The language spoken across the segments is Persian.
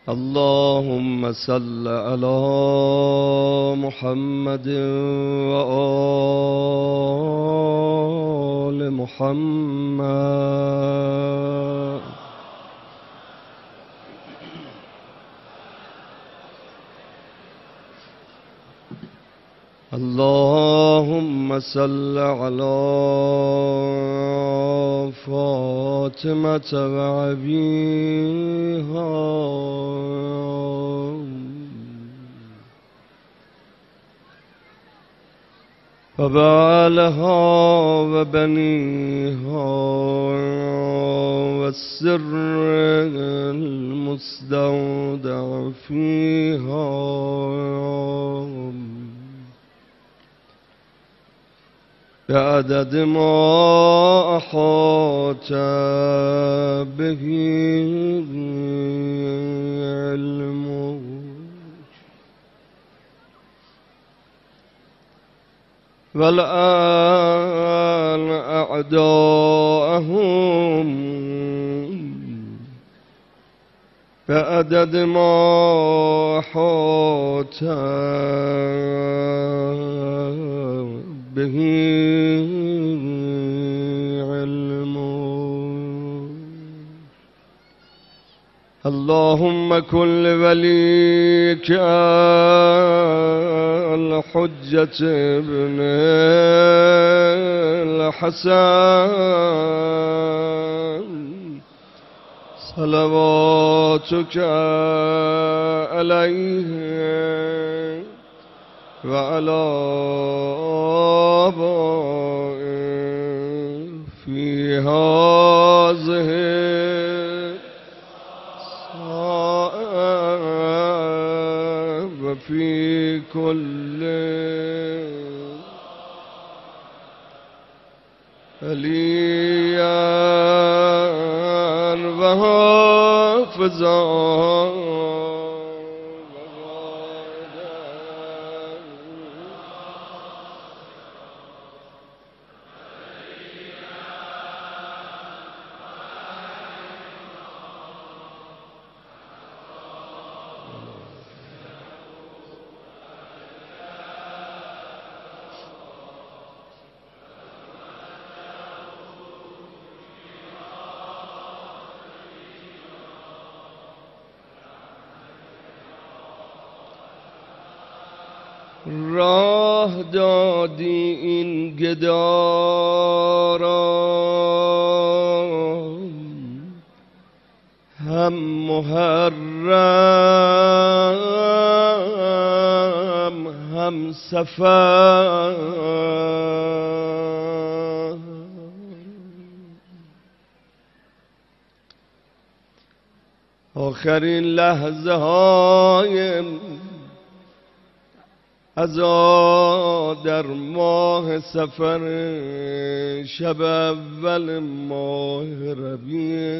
اللهم صل على محمد وآل محمد. اللهم صل على فاطمة وأبيها وبعلها وبنيها والسر المستودع فيها بعدد ما أحاط به علمك والآن أعداءهم بعدد ما أحاط به علمك. اللهم كن لوليك الحجة ابن الحسن صلواتك عليه وعلى آبائه في هذه الساعة وفي كل عليا وحافظا راه دادی این گدا را هم محرم هم سفر آخرین لحظه های عزا در ماه سفر شب اول ماه ربیع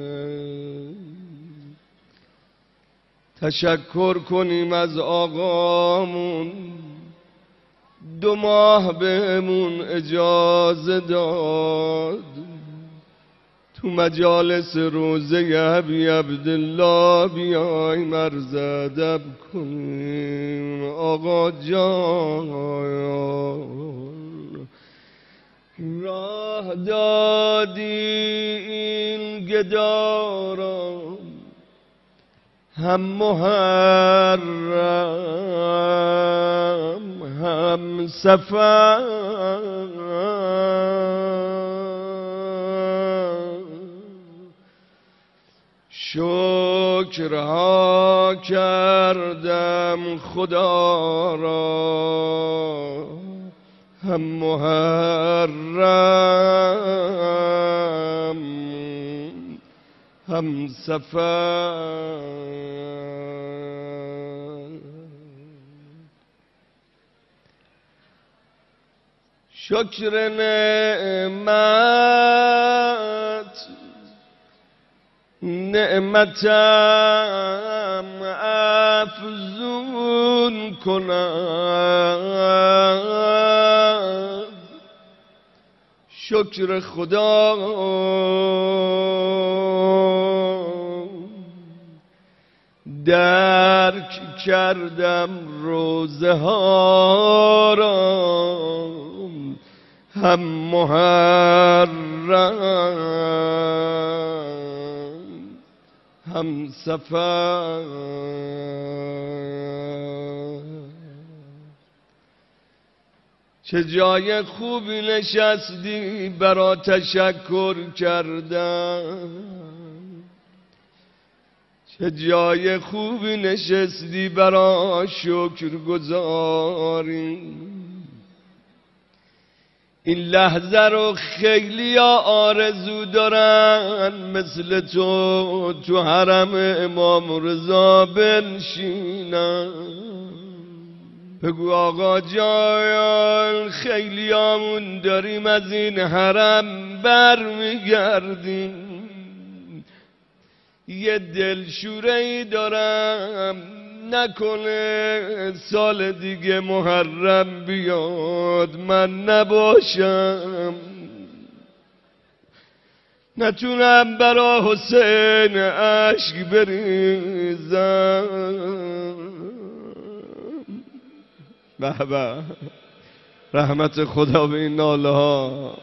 تشکر کنیم از آقامون 2 ماه بهمون اجازه داد تو مجالس روزه ابی عبدالله بیایم عرض ادب کنیم. آقا جان راه دادی این گدا را هم محرم هم سفر شکرها کردم خدا را هم محرم هم سفر شکر نعمت نعمتم افزون کند شکر خدا درک کردم روزه ها را هم محرم هم سفر. چه جای خوبی نشستی برا تشکر کردن، چه جای خوبی نشستی برا شکر گذاری. این لحظه رو خیلی آرزو دارن مثل تو حرم امام رضا بنشینن. بگو آقا جان خیلی آمون داریم از این حرم برمیگردیم، یه دلشوره ای دارم نکنه سال دیگه محرم بیاد من نباشم، نتونم برا حسین عشق بریزم. به به رحمت خدا به این ناله ها.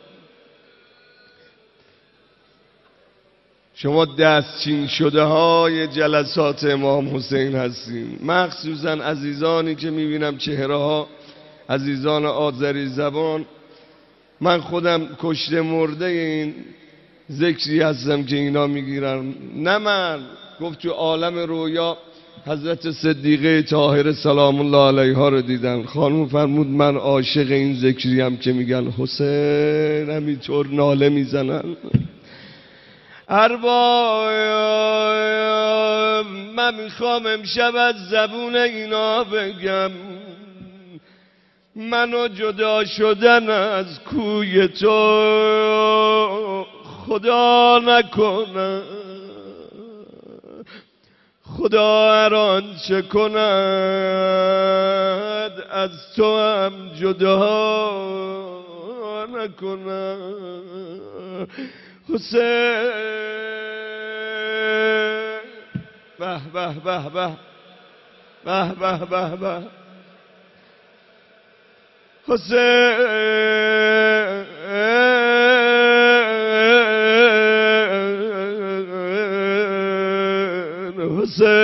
شما دستچین شده های جلسات امام حسین هستیم، مخصوصا عزیزانی که میبینم چهره ها عزیزان آذری زبان. من خودم کشته مرده این ذکری هستم که اینا میگیرن، نه من. گفت تو عالم رویا حضرت صدیقه طاهره سلام الله علیها رو دیدن، خانم فرمود من عاشق این ذکری هم که میگن حسین همینطور ناله میزنن. ارباب من میخوام امشب از زبون اینا بگم منو جدا شدن از کوی تو خدا نکنه، خدا هر آنچه کند از تو هم جدا نکنه. حسین به به به به به به به به حسین حسین